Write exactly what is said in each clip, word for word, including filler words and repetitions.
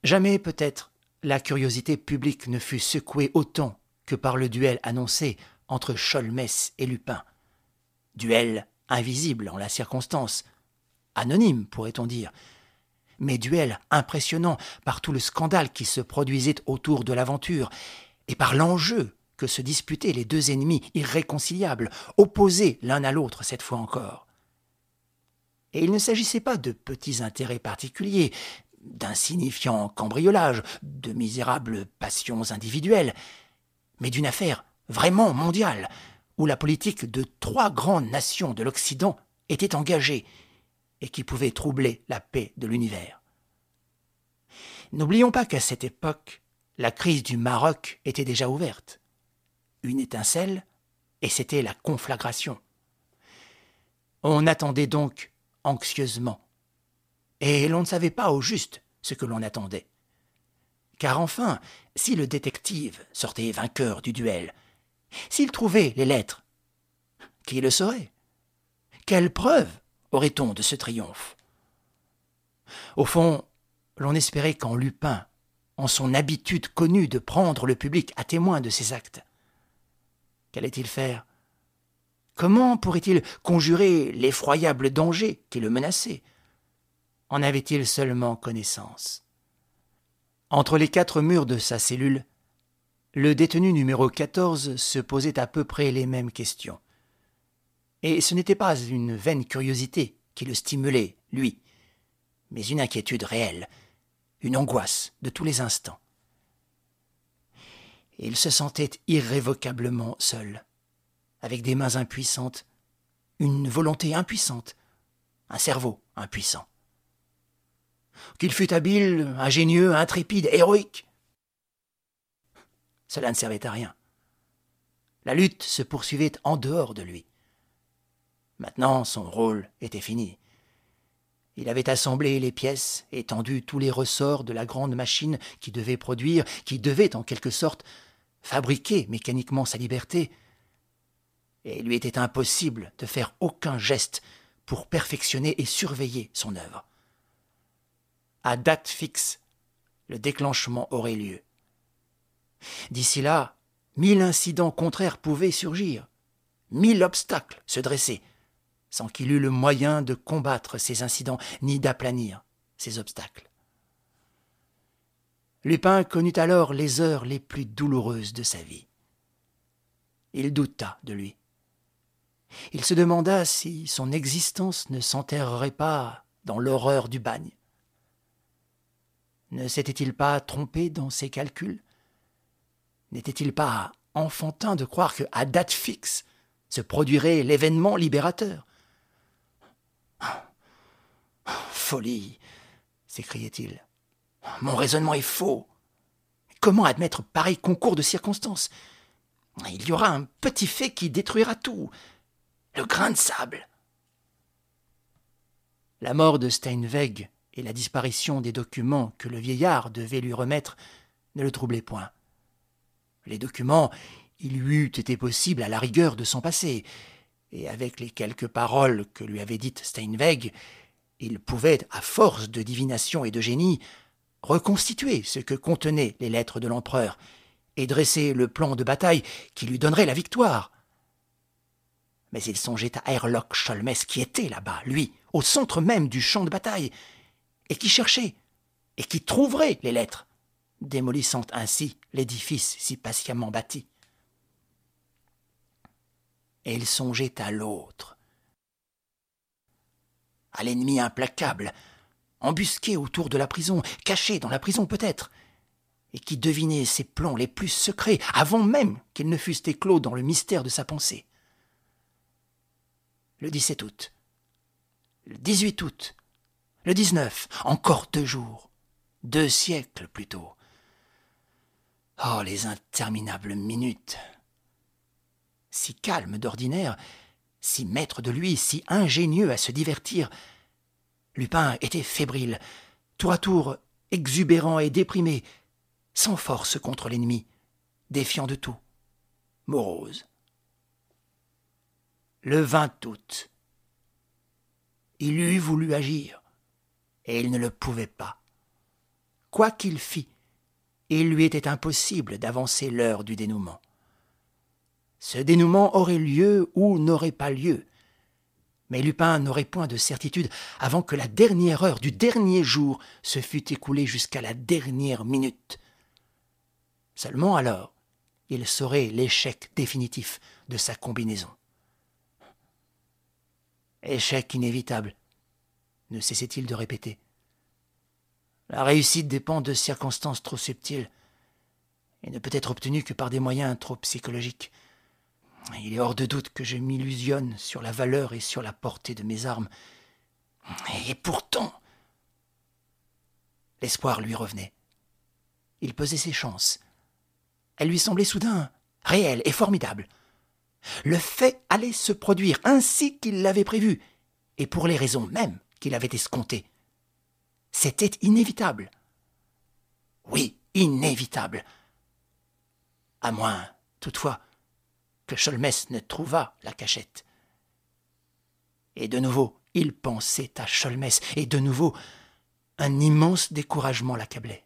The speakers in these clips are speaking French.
Jamais, peut-être, la curiosité publique ne fut secouée autant que par le duel annoncé entre Sholmès et Lupin. Duel invisible en la circonstance, anonyme pourrait-on dire, mais duel impressionnant par tout le scandale qui se produisait autour de l'aventure et par l'enjeu que se disputaient les deux ennemis irréconciliables, opposés l'un à l'autre cette fois encore. Et il ne s'agissait pas de petits intérêts particuliers, d'insignifiants cambriolages, de misérables passions individuelles, mais d'une affaire vraiment mondiale, où la politique de trois grandes nations de l'Occident était engagée et qui pouvait troubler la paix de l'univers. N'oublions pas qu'à cette époque, la crise du Maroc était déjà ouverte. Une étincelle, et c'était la conflagration. On attendait donc anxieusement, et l'on ne savait pas au juste ce que l'on attendait. Car enfin, si le détective sortait vainqueur du duel, s'il trouvait les lettres, qui le saurait? Quelle preuve aurait-on de ce triomphe? Au fond, l'on espérait qu'en Lupin, en son habitude connue de prendre le public à témoin de ses actes, qu'allait-il faire? Comment pourrait-il conjurer l'effroyable danger qui le menaçait? En avait-il seulement connaissance? Entre les quatre murs de sa cellule, le détenu numéro quatorze se posait à peu près les mêmes questions. Et ce n'était pas une vaine curiosité qui le stimulait, lui, mais une inquiétude réelle, une angoisse de tous les instants. Il se sentait irrévocablement seul, avec des mains impuissantes, une volonté impuissante, un cerveau impuissant. Qu'il fût habile, ingénieux, intrépide, héroïque, cela ne servait à rien. La lutte se poursuivait en dehors de lui. Maintenant, son rôle était fini. Il avait assemblé les pièces, étendu tous les ressorts de la grande machine qui devait produire, qui devait, en quelque sorte, fabriquer mécaniquement sa liberté. Et il lui était impossible de faire aucun geste pour perfectionner et surveiller son œuvre. À date fixe, le déclenchement aurait lieu. D'ici là, mille incidents contraires pouvaient surgir, mille obstacles se dresser, sans qu'il eût le moyen de combattre ces incidents ni d'aplanir ces obstacles. Lupin connut alors les heures les plus douloureuses de sa vie. Il douta de lui. Il se demanda si son existence ne s'enterrerait pas dans l'horreur du bagne. Ne s'était-il pas trompé dans ses calculs? N'était-il pas enfantin de croire qu'à date fixe se produirait l'événement libérateur? « Folie !» s'écriait-il. « Mon raisonnement est faux. Comment admettre pareil concours de circonstances? Il y aura un petit fait qui détruira tout. Le grain de sable. » La mort de Steinweg et la disparition des documents que le vieillard devait lui remettre ne le troublaient point. Les documents, il lui eût été possible à la rigueur de s'en passer, et avec les quelques paroles que lui avait dites Steinweg, il pouvait, à force de divination et de génie, reconstituer ce que contenaient les lettres de l'empereur et dresser le plan de bataille qui lui donnerait la victoire. Mais il songeait à Herlock Sholmès qui était là-bas, lui, au centre même du champ de bataille, et qui cherchait, et qui trouverait les lettres, démolissant ainsi l'édifice si patiemment bâti. Et il songeait à l'autre, à l'ennemi implacable, embusqué autour de la prison, caché dans la prison peut-être, et qui devinait ses plans les plus secrets avant même qu'ils ne fussent éclos dans le mystère de sa pensée. Le dix-sept août, le dix-huit août, le dix-neuf, encore deux jours, deux siècles plutôt. Oh, les interminables minutes! Si calme d'ordinaire, si maître de lui, si ingénieux à se divertir, Lupin était fébrile, tour à tour exubérant et déprimé, sans force contre l'ennemi, défiant de tout, morose. Le vingt août, il eût voulu agir, et il ne le pouvait pas. quoi qu'il fît, il lui était impossible d'avancer l'heure du dénouement. Ce dénouement aurait lieu ou n'aurait pas lieu, mais Lupin n'aurait point de certitude avant que la dernière heure du dernier jour se fût écoulée jusqu'à la dernière minute. Seulement alors, il saurait l'échec définitif de sa combinaison. Échec inévitable, ne cessait-il de répéter. La réussite dépend de circonstances trop subtiles et ne peut être obtenue que par des moyens trop psychologiques. Il est hors de doute que je m'illusionne sur la valeur et sur la portée de mes armes. Et pourtant, l'espoir lui revenait. Il pesait ses chances. Elles lui semblaient soudain réelles et formidables. Le fait allait se produire ainsi qu'il l'avait prévu, et pour les raisons mêmes qu'il avait escomptées. C'était inévitable. Oui, inévitable. À moins, toutefois, que Sholmès ne trouvât la cachette. Et de nouveau, il pensait à Sholmès, et de nouveau, un immense découragement l'accablait.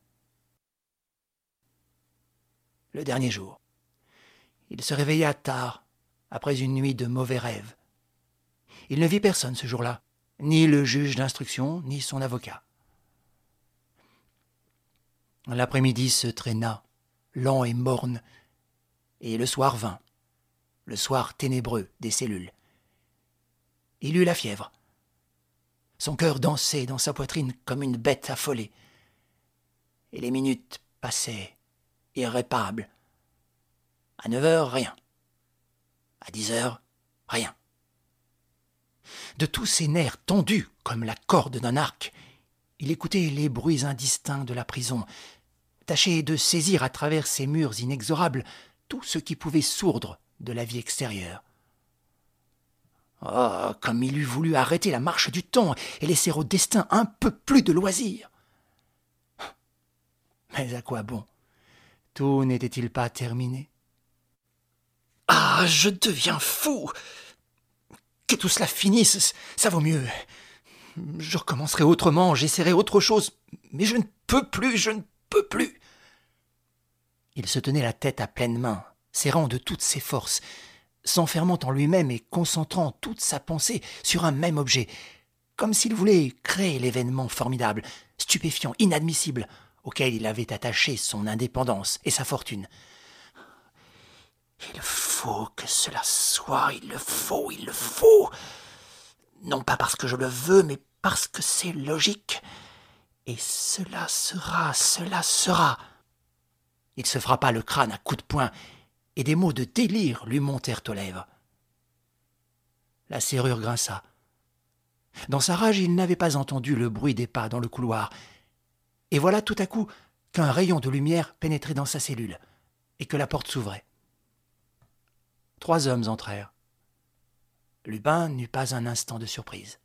Le dernier jour, il se réveilla tard, après une nuit de mauvais rêves. Il ne vit personne ce jour-là, ni le juge d'instruction, ni son avocat. L'après-midi se traîna, lent et morne, et le soir vint, le soir ténébreux des cellules. Il eut la fièvre. Son cœur dansait dans sa poitrine comme une bête affolée. Et les minutes passaient, irréparables. À neuf heures, rien. À dix heures, rien. De tous ses nerfs tendus comme la corde d'un arc, il écoutait les bruits indistincts de la prison, tâchait de saisir à travers ces murs inexorables tout ce qui pouvait sourdre de la vie extérieure. Oh, comme il eût voulu arrêter la marche du temps et laisser au destin un peu plus de loisir. Mais à quoi bon? Tout n'était-il pas terminé? Ah, je deviens fou! Que tout cela finisse, ça vaut mieux. Je recommencerai autrement, j'essaierai autre chose, mais je ne peux plus, je ne peux plus. Il se tenait la tête à pleine main, serrant de toutes ses forces, s'enfermant en lui-même et concentrant toute sa pensée sur un même objet, comme s'il voulait créer l'événement formidable, stupéfiant, inadmissible, auquel il avait attaché son indépendance et sa fortune. Il faut que cela soit, il le faut, il le faut. Non pas parce que je le veux, mais parce que c'est logique. Et cela sera, cela sera. Il se frappa le crâne à coups de poing, et des mots de délire lui montèrent aux lèvres. La serrure grinça. Dans sa rage, il n'avait pas entendu le bruit des pas dans le couloir. Et voilà tout à coup qu'un rayon de lumière pénétrait dans sa cellule, et que la porte s'ouvrait. Trois hommes entrèrent. Lupin n'eut pas un instant de surprise.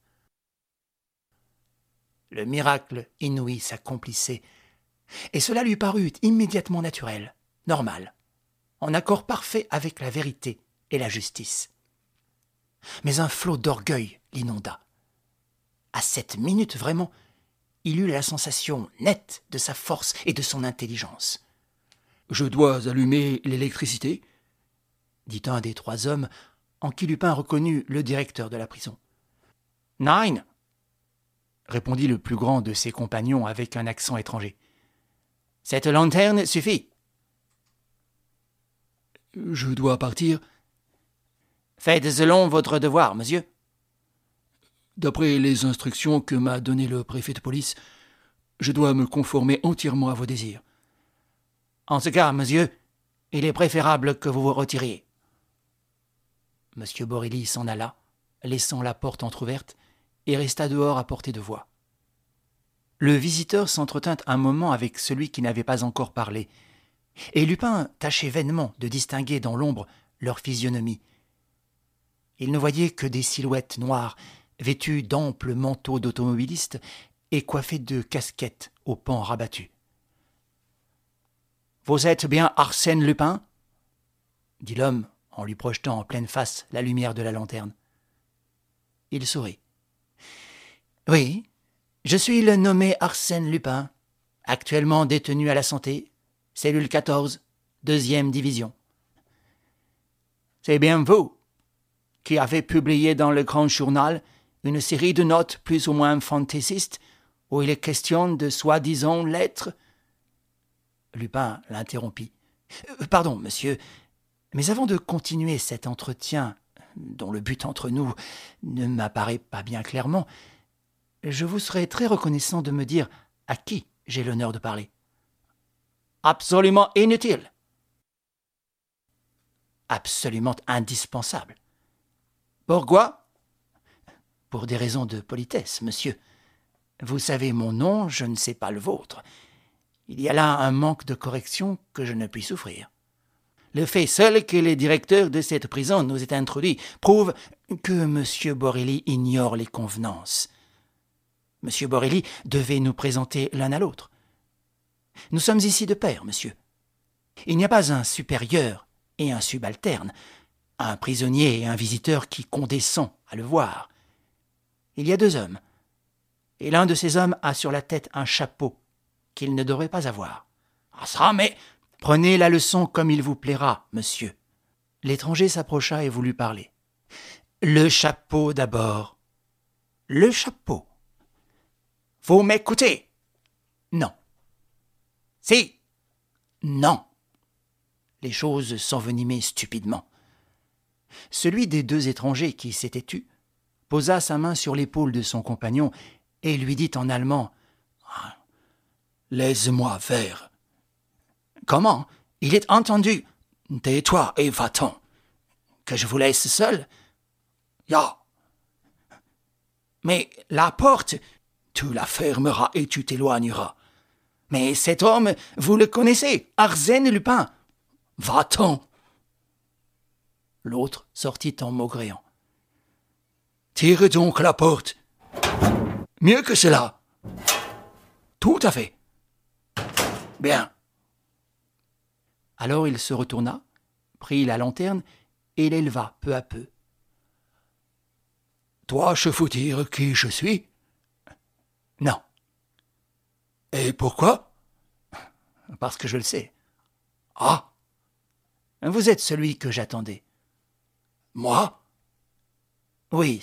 Le miracle inouï s'accomplissait, et cela lui parut immédiatement naturel, normal, en accord parfait avec la vérité et la justice. Mais un flot d'orgueil l'inonda. À cette minute, vraiment, il eut la sensation nette de sa force et de son intelligence. « Je dois allumer l'électricité ?» dit un des trois hommes, en qui Lupin reconnut le directeur de la prison. « Nein !» répondit le plus grand de ses compagnons avec un accent étranger. « Cette lanterne suffit. »« Je dois partir. »« Faites selon votre devoir, monsieur. »« D'après les instructions que m'a données le préfet de police, je dois me conformer entièrement à vos désirs. »« En ce cas, monsieur, il est préférable que vous vous retiriez. » Monsieur Borély s'en alla, laissant la porte entr'ouverte, et resta dehors à portée de voix. Le visiteur s'entretint un moment avec celui qui n'avait pas encore parlé, et Lupin tâchait vainement de distinguer dans l'ombre leur physionomie. Il ne voyait que des silhouettes noires, vêtues d'amples manteaux d'automobilistes et coiffées de casquettes aux pans rabattus. « Vous êtes bien Arsène Lupin ?» dit l'homme, en lui projetant en pleine face la lumière de la lanterne. Il sourit. « Oui, je suis le nommé Arsène Lupin, actuellement détenu à la santé, cellule quatorze, deuxième division. C'est bien vous qui avez publié dans le Grand Journal une série de notes plus ou moins fantaisistes où il est question de soi-disant lettres. Lupin l'interrompit. Euh, pardon, monsieur, mais avant de continuer cet entretien, dont le but entre nous ne m'apparaît pas bien clairement, je vous serais très reconnaissant de me dire à qui j'ai l'honneur de parler. Absolument inutile. Absolument indispensable. Pourquoi ? Pour des raisons de politesse, monsieur. Vous savez mon nom, je ne sais pas le vôtre. Il y a là un manque de correction que je ne puis souffrir. Le fait seul que le directeur de cette prison nous ait introduit prouve que M. Borelli ignore les convenances. M. Borelli devait nous présenter l'un à l'autre. Nous sommes ici de pair, monsieur. Il n'y a pas un supérieur et un subalterne, un prisonnier et un visiteur qui condescend à le voir. Il y a deux hommes, et l'un de ces hommes a sur la tête un chapeau qu'il ne devrait pas avoir. Ah ça, mais prenez la leçon comme il vous plaira, monsieur. L'étranger s'approcha et voulut parler. Le chapeau d'abord. Le chapeau. Vous m'écoutez? Non. Si. Non. Les choses s'envenimaient stupidement. Celui des deux étrangers qui s'était tu posa sa main sur l'épaule de son compagnon et lui dit en allemand « Laisse-moi faire. »« Comment? Il est entendu. Tais-toi et va-t'en. Que je vous laisse seul? »« Ya. »« Mais la porte, tu la fermeras et tu t'éloigneras. Mais cet homme, vous le connaissez, Arsène Lupin. Va-t'en. » L'autre sortit en maugréant. « Tire donc la porte. Mieux que cela. Tout à fait. Bien. » Alors il se retourna, prit la lanterne et l'éleva peu à peu. « Toi, je vous dire qui je suis? »« Non. »« Et pourquoi? »« Parce que je le sais. »« Ah. »« Vous êtes celui que j'attendais. »« Moi? »« Oui, sire. »